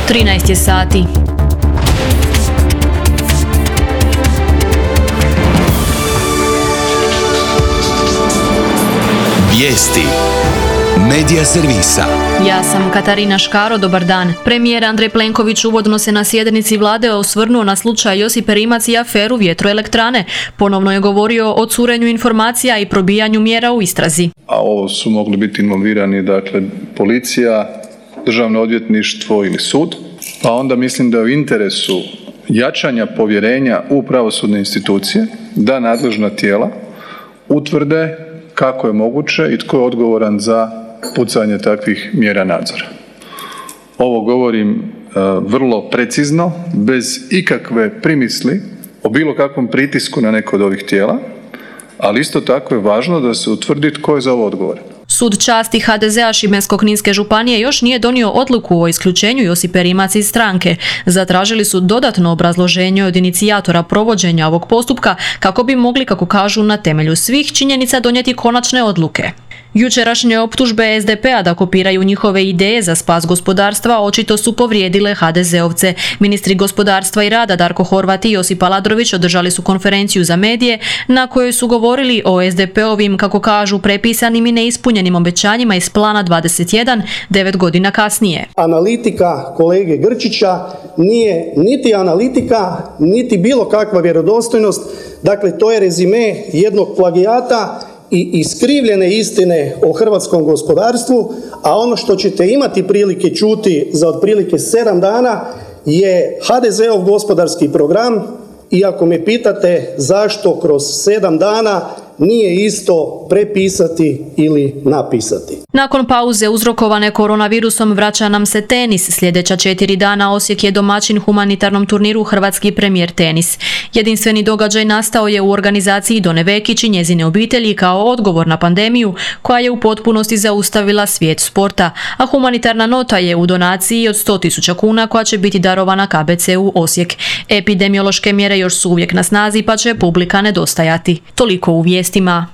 13 je sati. Vijesti Medija servisa. Ja sam Katarina Škaro, dobar dan. Premijer Andrej Plenković uvodno se na sjednici vlade osvrnuo na slučaj Josipe Rimac i aferu vjetroelektrane. Ponovno je govorio o curenju informacija i probijanju mjera u istrazi. A ovo su mogli biti involvirani, policija, državno odvjetništvo ili sud. Pa onda mislim da je u interesu jačanja povjerenja u pravosudne institucije da nadležna tijela utvrde kako je moguće i tko je odgovoran za pucanje takvih mjera nadzora. Ovo govorim vrlo precizno, bez ikakve primisli o bilo kakvom pritisku na neko od ovih tijela, ali isto tako je važno da se utvrdi tko je za ovo odgovoran. Sud časti HDZ-a Šibensko-kninske županije još nije donio odluku o isključenju Josipe Rimac iz stranke. Zatražili su dodatno obrazloženje od inicijatora provođenja ovog postupka kako bi mogli, kako kažu, na temelju svih činjenica donijeti konačne odluke. Jučerašnje optužbe SDP-a da kopiraju njihove ideje za spas gospodarstva očito su povrijedile HDZ-ovce. Ministri gospodarstva i rada Darko Horvat i Josip Aladrović održali su konferenciju za medije na kojoj su govorili o SDP-ovim, kako kažu, prepisanim i neispunjenim obećanjima iz Plana 21, 9 godina kasnije. Analitika kolege Grčića nije niti analitika, niti bilo kakva vjerodostojnost. Dakle, to je rezime jednog plagijata i iskrivljene istine o hrvatskom gospodarstvu, a ono što ćete imati prilike čuti za otprilike 7 dana je HDZ-ov gospodarski program. I ako me pitate zašto kroz 7 dana, nije isto prepisati ili napisati. Nakon pauze uzrokovane koronavirusom vraća nam se tenis. Sljedeća 4 dana Osijek je domaćin humanitarnom turniru Hrvatski premijer tenis. Jedinstveni događaj nastao je u organizaciji Done Vekić i njezine obitelji kao odgovor na pandemiju koja je u potpunosti zaustavila svijet sporta, a humanitarna nota je u donaciji od 100.000 kuna koja će biti darovana KBC-u Osijek. Epidemiološke mjere još su uvijek na snazi pa će publika nedostajati. Toliko u vijestima.